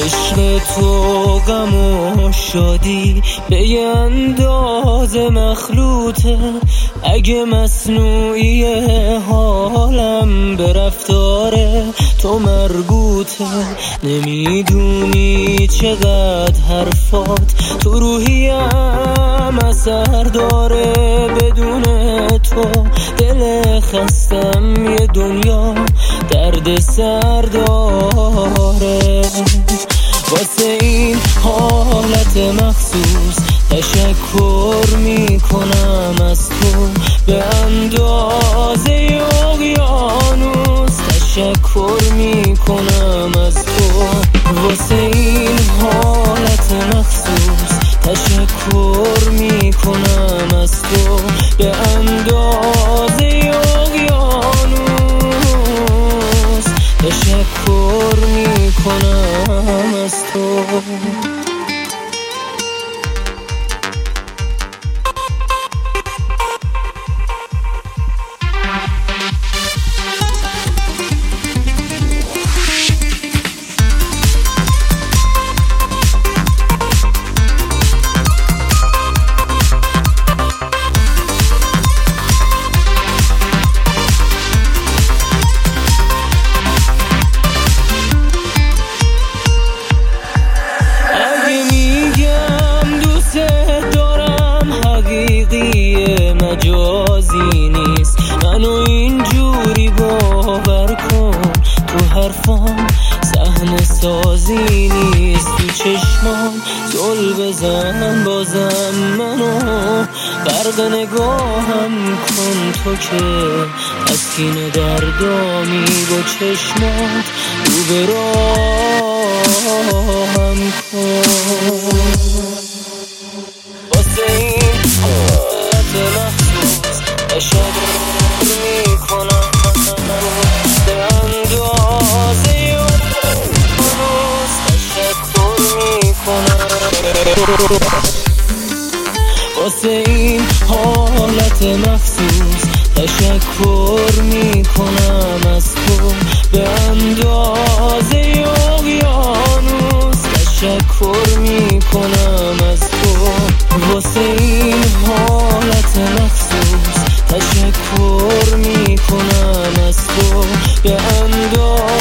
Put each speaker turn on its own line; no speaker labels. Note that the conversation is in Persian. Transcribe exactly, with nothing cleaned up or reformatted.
عشق تو غم و شادی به یه اندازه مخلوطه، اگه مصنوعی حالم به رفتار تو مربوطه. نمیدونی چقدر حرفات تو روحیم اثر داره، بدون تو دل خستم یه دنیا درد سر داره. واسه این حالت مخصوص تشکر میکنم از تو، به اندازه اقیانوس تشکر میکنم از تو. واسه این حالت مخصوص تشکر میکنم از تو، به اندازه اقیانوس تشکر میکنم از تو. مجازی نیست، منو اینجوری باور کن، تو حرفام صحنه سازی نیست. تو چشمام زل بزن بازم منو غرق نگاهم کن، تو که تسکین دردامی با چشمات رو به راهم کن. واسه این حالت مخصوص تشکر میکنم، به اندازه اقیانوس تشکر میکنم. واسه این حالت مخصوص تشکر میکنم از تو، به اندازه اقیانوس تشکر میکنم از تو. واسه این حالت مخصوص تشکر میکنم از تو، به اندازه